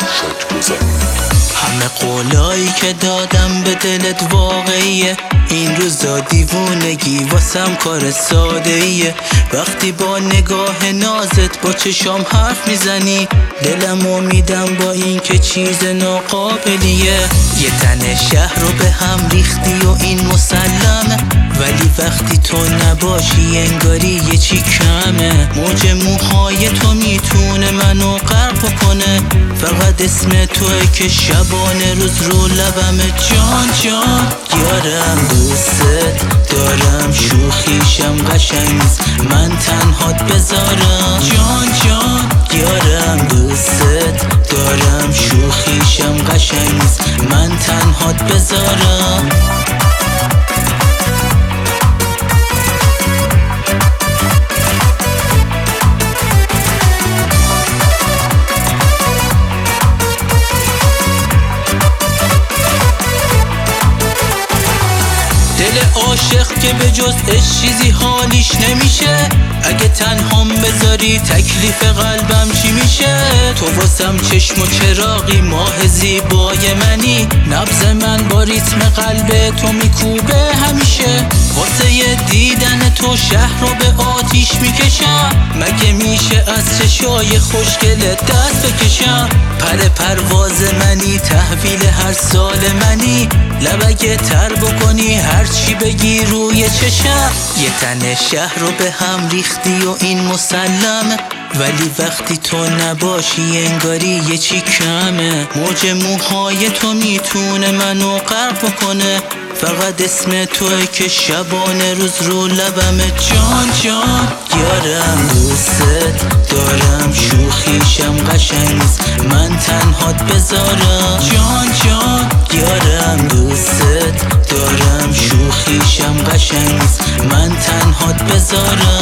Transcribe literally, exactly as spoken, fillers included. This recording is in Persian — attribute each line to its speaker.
Speaker 1: گوشت بزن.
Speaker 2: همه قولایی که دادم به دلت واقعیه، این روزا دیوونگی واسم کار ساده ایه. وقتی با نگاه نازت با چشام حرف میزنی، دلمو میدم با این که چیز ناقابلیه. یه تن شهر رو به هم ریختی و این مسلمه، ولی وقتی تو نباشی انگاری یه چی کمه. موج موهای تو میتونه منو غرق کنه، فقط اسم توه که شبانه روز رو لبمه. جان جان یارم دوست دارم، شوخیشم قشنگ نیست من تنهات بذارم. جان جان یارم دوست دارم، شوخیشم قشنگ نیست من تنهات بذارم. دل عاشق که به جز عشق چیزی حالیش نمیشه، اگه تنهام بذاری تکلیف قلبم چی میشه؟ تو واسم چشم و چراغی، ماه زیبای منی، نبض من با ریتم قلب تو میکوبه همیشه. واسه یه دیدن تو شهر رو به آتیش میکشم، مگه میشه از چشای خوشگلت دست بکشم؟ پر پرواز منی، تحویل هر سال منی، لبگه تر بکنی هر چی بگی روی چشم. یه تن شهر رو به هم ریختی و این مسلمه، ولی وقتی تو نباشی انگاری یه چی کمه. موج موهای تو میتونه منو غرق کنه، فقط اسم توه که شبانه روز رو لبمه. جان جان یارم دوست دارم، شوخیشم قشنگ نیست من تنهات بذارم. جان جان یارم دوست دارم، شوخیشم قشنگ نیست من تنهات بذارم.